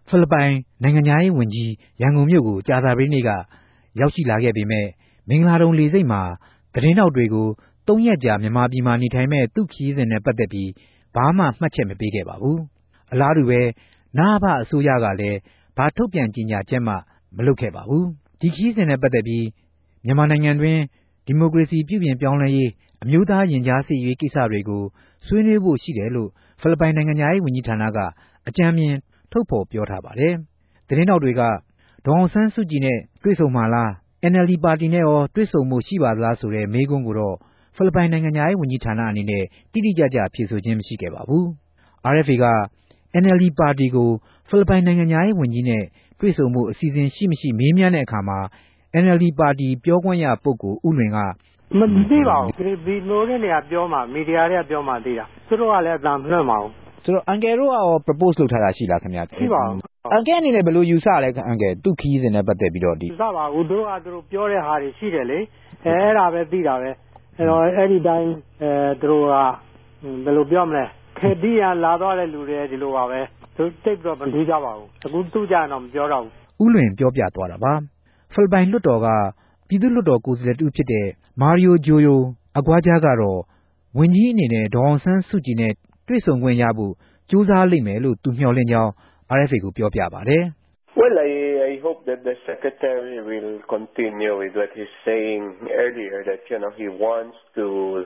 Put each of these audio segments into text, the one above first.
ဖိလစ်ပိုင်နိုင်ငံသားရေးဝန်ကြီးရန်ကုန်မြို့ကိုကြာသပတေးနေ့ကရောက်ရှိလာခဲ့ပေမဲ့မင်္ဂလာဒုံလေဆိပ်မှာသတင်းတောက်တွေကို3 ရက်ကြာမြန်မာပြည်မှာနေထိုင်မဲ့သူ့ခရီးစဉ်နဲ့ပတ်သက်ပြီးဘာမှမှတ်ချက်မပေးခဲ့ပါဘူးအလားတူပဲနအဖအစိုးရကလည်းဘာထုတ်ပြန်ကြေညာချက်မှမလုပ်ခဲ့ပါဘူးဒီခရီးစဉ်နဲ့ပတ်သက်ပြီးမြန်မာနိုင်ငံတွင်ဒီမိုကရေစီပြုပြင်ပြောင်းလဲရေးအမျိုးသားရင်ကြားစေ့ရေးကိစ္စတွေကိုဆွေးနွေးဖို့ရှိတယ်လို့ဖိလစ်ပိုင်နိုင်ငံသားရေးဝန်ကြီးဌာနကအကြံဉာဏ်ထုတ်ဖော်ပြောထားပါတယ်သတင်းတောက်တွေကဒေါ်အောင်ဆန်းစုကြည်နဲ့တွေ့ဆုံမှာလား NLD ပါတီနဲ့ရောတွေ့ဆုံမှုရှိပါသလားဆိုတဲ့မေးခွန်းကိုတော့ဖိလစ်ပိုင်နိုင်ငံသားရေးဝန်ကြီးဌာနအနေနဲ့တိတိကျကျဖြေဆိုခြင်းမရှိခဲ့ပါဘူး RFA က NLD ပါတီကိုဖိလစ်ပိုင်နိုင်ငံသားရေးဝန်ကြီးနဲ့တွေ့ဆုံမှုအစီအစဉ်ရှိမရှိမေးမြန်းတဲ့အခါမှာ NLD ပါတီပြောခွင့်ရပုဂ္ဂိုလ်ဦးလွင်ကမသိပါဘူးဒီလိုတဲ့နေရာပြောမှာမီဒီယာတွေကပြောမှာသိတာသူတို့ကလည်းအတန်မလွှင့်ပါဘူးဆိုတော့အန်ကယ်တို့ကရော propose လုပ်ထားတာရှိလားခင်ဗျာရှိပါဘူးအန်ကယ်အနေနဲ့ဘယ်လိုယူဆလဲအန်ကယ်သူ့ခီးစဉ်နဲ့ပတ်သက်ပြီးတော့ဒီစပါဘူးတို့ကသူတို့ပြောတဲ့ဟာတွေရှိတယ်လေအဲ့ဒါပဲသိတာပဲအဲ့တော့အဲ့ဒီတိုင်းသူတို့ကဘယ်လိုပြောမလဲခေတီးရလာတော့တဲ့လူတွေဒီလိုပါပဲသူတိတ်ပြီးတော့မထူးကြပါဘူးအခုသူ့ကြတော့မပြောတော့ဘူးဦးလွင်ပြောပြသွားတာပါဖိလစ်ပိုင်လွှတ်တော်ကပြည်သူ့လွှတ်တော်ကိုယ်စားလှယ်တူဖြစ်တဲ့မာရီယိုဂျိုယိုအကွာကြားကတော့ဝန်ကြီးအနေနဲ့ဒေါ်အောင်ဆန်းစုကြည်နဲ့တွေ့ဆုံခွင့်ရဖို့ကြိုးစားလိမ့်မယ်လို့သူမျှော်လင့်ကြောင်း RFA ကိုပြောပြပါတယ် Well, I hope that the secretary will continue with what he's saying earlier that he wants to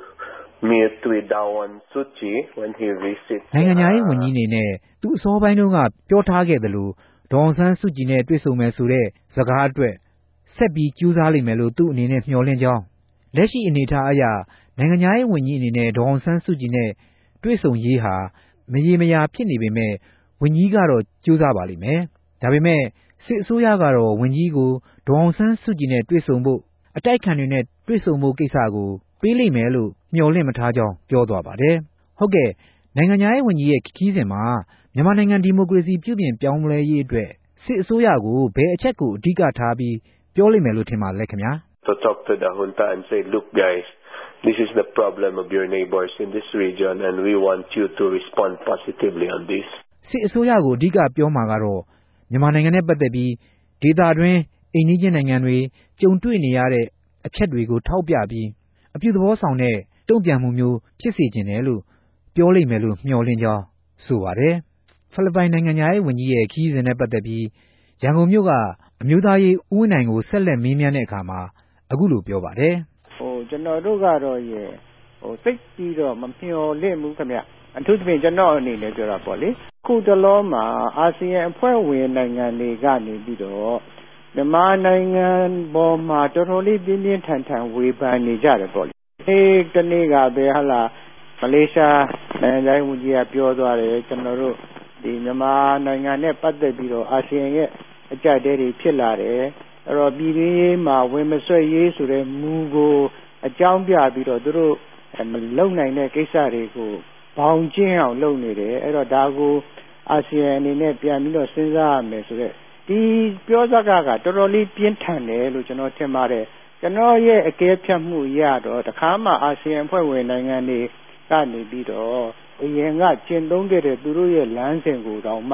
meet with Daw Aung Suu Kyi when he visits နိုင်ငံရေးဝန်ကြီးအနေနဲ့သူအစောပိုင်းတုန်းကပြောထားခဲ့သလိုဒေါ်အောင်ဆန်းစုကြည်နဲ့တွေ့ဆုံမယ်ဆိုတဲ့စကားအတွက်ဆက်ပြီးကြိုးစားလိမ့်မယ်လို့သူ့အနေနဲ့မျှော်လင့်ကြောင်းလက်ရှိအနေအထားအရနိုင်ငံရေးဝန်ကြီးအနေနဲ့ဒေါ်အောင်ဆန်းစုကြည်နဲ့တွေ့ဆုံရေးဟာမရေမရာဖြစ်နေပေမဲ့ဝန်ကြီးကတော့ကြိုးစားပါလိမ့်မယ်ဒါပေမဲ့စစ်အစိုးရကတော့ဝန်ကြီးကိုဒေါ်အောင်ဆန်းစုကြည်နဲ့တွေ့ဆုံဖို့အတိုက်ခံတွေနဲ့တွေ့ဆုံဖို့ကိစ္စကိုပေးလိမ့်မယ်လို့မျှော်လင့်မထားကြောင်းပြောသွားပါတယ်ဟုတ်ကဲ့နိုင်ငံရေးဝန်ကြီးရဲ့ခီးစဉ်မှာမြန်မာနိုင်ငံဒီမိုကရေစီပြုပြင်ပြောင်းလဲရေးအတွက်စစ်အစိုးရကိုဘယ်အချက်ကိုအဓိကထားပြီးပြောလိမ့်မယ်လို့ထင်ပါလဲခင်ဗျာ To talk to the junta and say look guys this is the problem of your neighbors in this region and we want you to respond positively on this စစ်အစိုးရကိုအဓိကပြောမှာကတော့မြန်မာနိုင်ငံနဲ့ပတ်သက်ပြီးဒေသတွင်းအိမ်နီးချင်းနိုင်ငံတွေကြုံတွေ့နေရတဲ့အချက်တွေကိုထောက်ပြပြီးအပြုသဘောဆောင်တဲ့တုံ့ပြန်မှုမျိုးဖြစ်စေချင်တယ်လို့ပြောလိမ့်မယ်လို့မျှော်လင့်ကြောင်းဆိုပါတယ်ဖိလစ်ပိုင်နိုင်ငံရေးဝန်ကြီးရဲ့ခီးစဉ်နဲ့ပတ်သက်ပြီးရန်ကုန်မြို့ကအမျိုးသားရေးဦးဝင်းနိုင်ကိုဆက်လက်မေးမြန်းတဲ့အခါမှာအခုလိုပြောပါတယ်ကျွန်တော်တို့ကတော့စိတ်ပြီးတော့မမျှော်လင့်ဘူးခင်ဗျအထူးသဖြင့်ကျွန်တော်အနေနဲ့ပြောတာပေါ့လေခုတလောမှာအာဆီယံအဖွဲ့ဝင်နိုင်ငံတွေကနေပြီးတော့မြန်မာနိုင်ငံပေါ်မှာတော်တော်လေးပြင်းပြင်းထန်ထန်ဝေဖန်နေကြတယ်ပေါ့လေဒီနေ့ကပဲဟာလာမလေးရှားနိုင်ငံရေးဝန်ကြီးကပြောသွားတယ်ကျွန်တော်တို့ဒီမြန်မာနိုင်ငံနဲ့ပတ်သက်ပြီးတော့အာဆီယံရဲ့အကြက်တဲတွေဖြစ်လာတယ်အဲ့တော့ပြည်တွင်းရေးမှာဝင်မဆွဲရေးဆိုတဲ့မူကိုအကြောင်းပြပြီးတော့သူတို့မလုံနိုင်တဲ့ကိစ္စတွေကိုဘောင်ကျင်းအောင်လုပ်နေတယ်အဲ့တော့ဒါကိုအာဆီယံအနေနဲ့ပြန်ပြီးတော့စဉ်းစားရမယ်ဆိုတော့ဒီပြောစကားကတော်တော်လေးပြင်းထန်တယ်လို့ကျွန်တော်ထင်ပါတယ်ကျွန်တော်ရဲ့အကဲဖြတ်မှုရတော့တခါမှအာဆီယံဖွဲ့ဝင်နိုင်ငံတွေကနေပြီးတော့အရင်ကကျင့်သုံးခဲ့တဲ့သူတို့ရဲ့လမ်းစဉ်ကိုတောင်မှ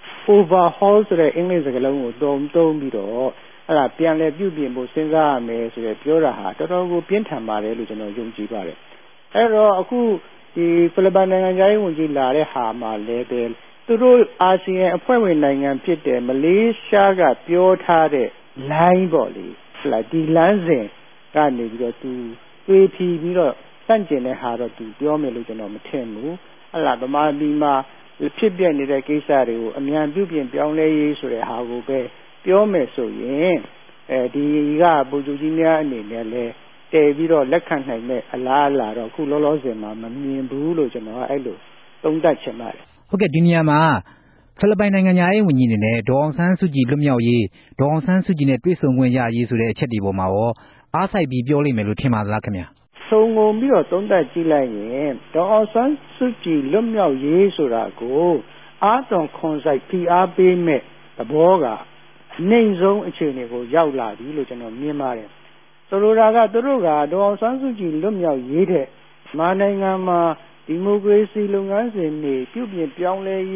overhaul ဆိုတဲ့အင်္ဂလိပ်စကားလုံးကိုသုံးပြီးတော့အဲ့ဒါပြန်လည်ပြုပြင်ဖို့စဉ်းစားရမယ်ဆိုတဲ့ပြောတာဟာတော်တော်ကိုပြင်းထန်ပါတယ်လို့ကျွန်တော်ယုံကြည်ပါတယ်အဲ့တော့အခုဒီဖိလစ်ပိုင်နိုင်ငံရေးဝန်ကြီးလာတဲ့ဟာမှာလည်းပဲသူတို့အာဆီယံအဖွဲ့ဝင်နိုင်ငံဖြစ်တဲ့မလေးရှားကပြောထားတဲ့ line ပေါ့လေဒီလမ်းစဉ်ကနေပြီးတော့သူတွေးပြီးပြီးတော့စန့်ကျင်တဲ့ဟာတော့သူပြောမယ်လို့ကျွန်တော်မထင်ဘူးအဲ့ဒါဗမာပြည်မှာဖြစ်ပြနေတဲ့ကိစ္စတွေကိုအမြန်ပြုပြင်ပြောင်းလဲရေးဆိုတဲ့ဟာကိုပဲပြောမယ်ဆိုရင်ဒီကဗိုလ်ချုပ်ကြီးများအနေနဲ့လည်းတည်ပြီးတော့လက်ခံနိုင်မဲ့အလားအလာတော့ခုလောလောဆယ်မှာမမြင်ဘူးလို့ကျွန်တော်ကအဲ့လိုသုံးသပ်ချင်ပါတယ်ဟုတ်ကဲ့ဒီနေရာမှာဖိလစ်ပိုင်နိုင်ငံရေးဝန်ကြီးအနေနဲ့ဒေါ်အောင်ဆန်းစုကြည်လွတ်မြောက်ရေးဒေါ်အောင်ဆန်းစုကြည်နဲ့တွေ့ဆုံခွင့်ရရေးဆိုတဲ့အချက်တွေပေါ်မှာရောအားစိုက်ပြီးပြောလိမ့်မယ်လို့ထင်ပါသလားခင်ဗျာစုံငုံပြီးတော့သုံးသပ်ကြည့်လိုက်ရင်ဒေါ်အောင်ဆန်းစုကြည်လွတ်မြောက်ရေးဆိုတာကိုအားသွန်ခွန်စိုက်ဖိအားပေးမဲ့သဘောကနှိမ်ဆုံးအခြေအနေကိုရောက်လာပြီလို့ကျွန်တော်မြင်ပါတယ်ဆိုလိုတာကသူတို့ကဒေါ်အောင်ဆန်းစုကြည်လွတ်မြောက်ရေးတဲ့မြန်မာနိုင်ငံမှာဒီမိုကရေစီလုပ်ငန်းစဉ်တွေပြုပြင်ပြောင်းလဲရေး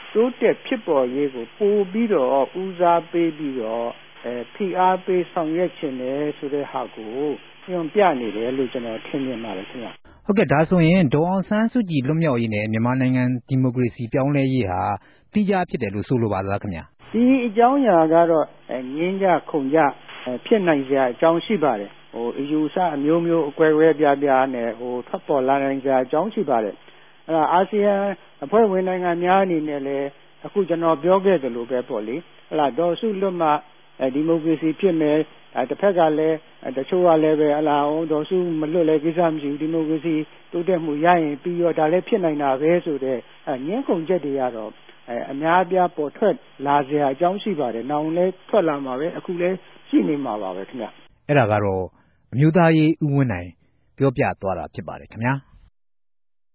တိုးတက်ဖြစ်ပေါ်ရေးကိုပို့ပြီးတော့ဦးစားပေးပြီးတော့ဖိအားပေးဆောင်ရွက်ခြင်းနဲ့ဆိုတဲ့ဟာကိုညွှန်ပြနေတယ်လို့ကျွန်တော်ထင်မြင်ပါတယ်ခင်ဗျ။ဟုတ်ကဲ့ဒါဆိုရင်ဒေါ်အောင်ဆန်းစုကြည်လွတ်မြောက်ရေးနဲ့မြန်မာနိုင်ငံဒီမိုကရေစီပြောင်းလဲရေးဟာတိကျဖြစ်တယ်လို့ဆိုလိုပါသလားခင်ဗျ။ဒီအကြောင်းအရာကတော့ငင်းကြခုန်ကြဖြစ်နိုင်စရာအကြောင်းရှိပါတယ်။အယူဆအမျိုးမျိုးအကွဲကွဲပြားပြားနဲ့ထွက်ပေါ်လာနိုင်စရာအကြောင်းရှိပါတယ်။အဲ့ဒါအာဆီယံအဖွဲ့ဝင်နိုင်ငံများအနေနဲ့လည်းအခုကျွန်တော်ပြောခဲ့သလိုပဲပေါ့လေ။အဲ့ဒါဒေါ်စုလွတ်မှဒီမိုကရေစီဖြစ်မယ်တစ်ဖက်ကလည်းတချို့ကလည်းပဲဒေါ်စုမလွတ်လည်းကိစ္စမရှိဘူးဒီမိုကရေစီတိုးတက်မှုရရင်ပြီးတော့ဒါလည်းဖြစ်နိုင်တာပဲဆိုတဲ့ညှင်းခုန်ချက်တွေကတော့အများအပြားပေါ်ထွက်လာစရာအကြောင်းရှိပါတယ်။နောက်လည်းထွက်လာမှာပဲအခုလည်းရှိနေမှာပါပဲခင်ဗျ။အဲ့ဒါကတော့အမျိုးသားရေးဦးဝင်းနိုင်ပြောပြသွားတာဖြစ်ပါတယ်ခင်ဗျာ။